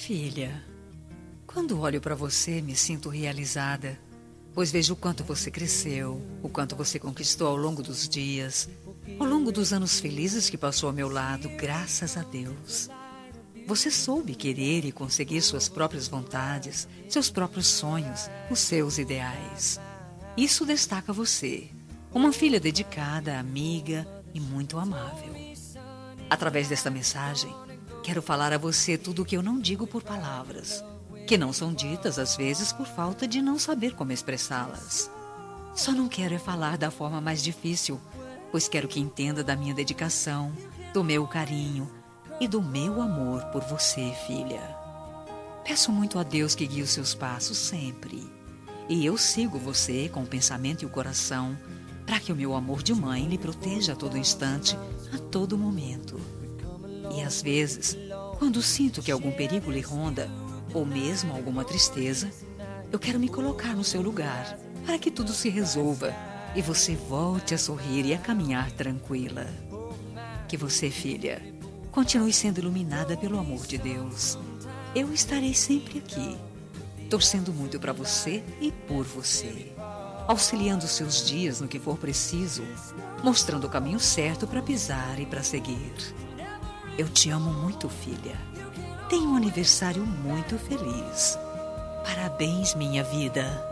Filha, quando olho para você, me sinto realizada, pois vejo o quanto você cresceu, o quanto você conquistou ao longo dos dias, ao longo dos anos felizes que passou ao meu lado, graças a Deus. Você soube querer e conseguir suas próprias vontades, seus próprios sonhos, os seus ideais. Isso destaca você, uma filha dedicada, amiga e muito amável. Através desta mensagem, quero falar a você tudo o que eu não digo por palavras, que não são ditas às vezes por falta de não saber como expressá-las. Só não quero é falar da forma mais difícil, pois quero que entenda da minha dedicação, do meu carinho e do meu amor por você, filha. Peço muito a Deus que guie os seus passos sempre. E eu sigo você com o pensamento e o coração, para que o meu amor de mãe lhe proteja a todo instante, a todo momento. E às vezes, quando sinto que algum perigo lhe ronda, ou mesmo alguma tristeza, eu quero me colocar no seu lugar, para que tudo se resolva e você volte a sorrir e a caminhar tranquila. Que você, filha, continue sendo iluminada pelo amor de Deus. Eu estarei sempre aqui, torcendo muito para você e por você, auxiliando seus dias no que for preciso, mostrando o caminho certo para pisar e para seguir. Eu te amo muito, filha. Tenha um aniversário muito feliz. Parabéns, minha vida.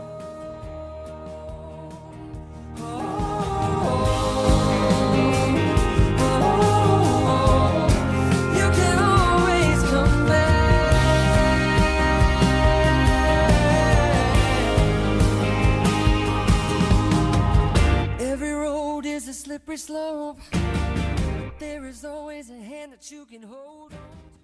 Slippery slope. There is always a hand that you can hold on.